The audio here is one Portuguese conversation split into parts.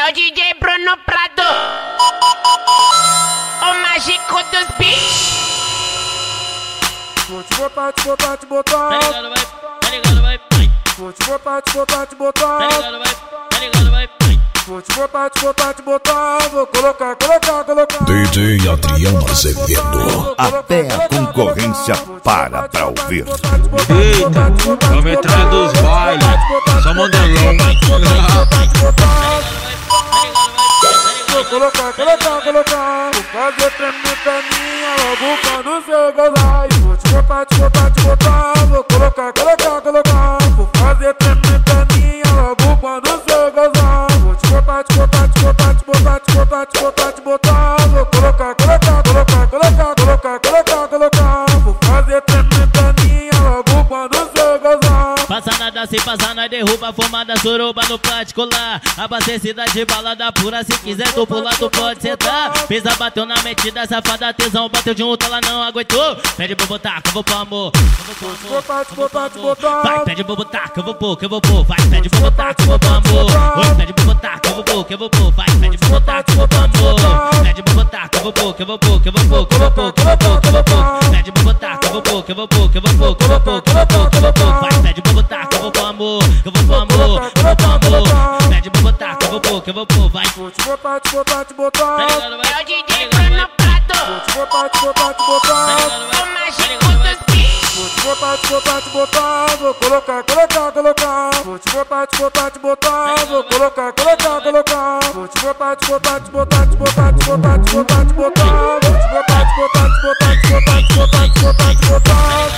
É o DJ Bruno Prado, o mágico dos beats. Vou te botar, te botar, te botar. Tá ligado, vai, tá ligado, vai. Vou te botar, te botar, te botar. Tá ligado, vai, tá ligado, vai. Vou te botar, te botar, te botar. Vou colocar, colocar, colocar. DJ Adriano Azevedo. Até a concorrência para pra ouvir. Eita, é o metralha dos bailes. Só mandelão. Vou colocar, colocar, colocar. Vou fazer tremer pra minha logo quando cê gozar. Vou te botar, te botar, te botar. Vou colocar, colocar, colocar. Vou fazer tremer pra minha logo quando cê gozar. Vou te botar, te botar, te botar, te botar, te botar, te botar, te botar. Vou colocar, colocar, colocar, colocar, colocar, colocar, colocar. Vou fazer tremer pra minha logo quando cê gozar. Passa nada, se passar, nós derruba. Fumada, suruba no particular. Abastecida de balada pura. Se quiser tu pular, tu pode sentar. Pisa, bateu na metida, safada, tesão. Bateu de um, ela não aguentou. Pede pra botar, que eu vou pôr amor. Vou te botar, te botar, te botar. Vai, pede pra botar, que eu vou pôr, que eu vou pôr. Vai, pede pra botar, que eu vou pôr amor. Oi, pede pra botar, que eu vou pôr, que eu vou pôr. Vai, pede pra botar, que eu vou pôr amor. Pede pra botar, que eu vou pôr, que eu vou pôr, que eu vou pôr, que eu vou pôr, que eu vou pôr, que eu vou pôr. Pede pra botar, que eu vou pôr, que eu vou pôr, que eu vou pôr, que eu vou pôr, que eu vou pôr, que eu vou pôr. Vai, pede pra botar, que eu vou pôr amor, que eu vou pôr amor, que eu vou pôr amor. Pede pra botar, que eu vou pôr, que eu vou pôr. Vai. Vou te botar, te botar, te botar. Tá ligado, vai. É o DJ Bruno Prado, Vou te botar, te botar, te Tá botar. ligado, vai. o mágico dos beats. Vou te botar, te botar, te botar. Vou colocar, colocar, colocar. Vou te botar, te botar, te botar. Vou colocar, colocar, colocar. Vou te botar, te botar, te botar, te botar, te botar, te botar, te botar. Vou te botar, te botar, te botar, te botar, te botar, te botar, te botar.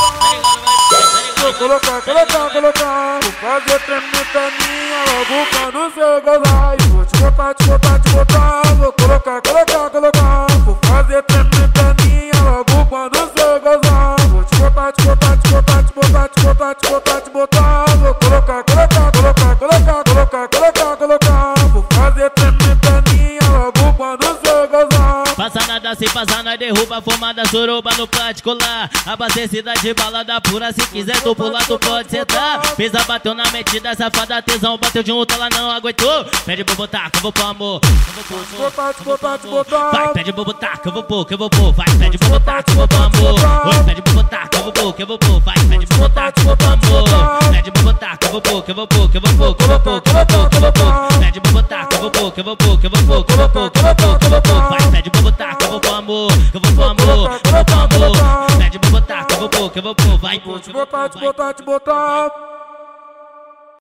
Vou colocar, colocar, colocar. Vou fazer tremer pra minha logo quando cê gozar. Vou te botar, te botar, te botar. Vou colocar, colocar, colocar. Vou fazer tremer pra minha logo quando cê gozar. Vou te botar, te botar, te botar, te botar, te botar, te botar, te botar. Vou colocar, colocar, colocar, colocar, colocar, colocar, colocar. Vou fazer tremer pra minha logo quando cê gozar. Passa nada, se passar, nós derruba. Fumada, suruba no particular. Abastecida de balada pura. Se quiser tu pular, tu pode sentar. Pisa, bateu na metida, safada, tesão. Bateu de um, ela não aguentou. Pede pra botar, que eu vou pôr amor. Vou te botar, te botar, te botar. Vai, pede pra botar, que eu vou pôr, que eu vou pôr. Vai, pede pra botar, que eu vou pôr amor. Oi, pede pra botar, que eu vou pôr, que eu vou pôr. Vai, pede pra botar, que eu vou pôr amor. Pede pra botar, que eu vou pôr, que eu vou pôr, que eu vou pôr, que eu vou pôr, que eu vou pôr, que eu vou pôr. Pede pra botar, que eu vou pôr, que eu vou pôr, que eu vou pôr, que eu vou pôr, que eu vou pôr, que eu vou pôr. Vai, pede pra botar, que eu vou pôr amor, que eu vou pôr amor, que eu vou pôr amor. Pede pra botar, que eu vou pôr, que eu vou pôr. Vai, Vou te botar, te botar, te botar.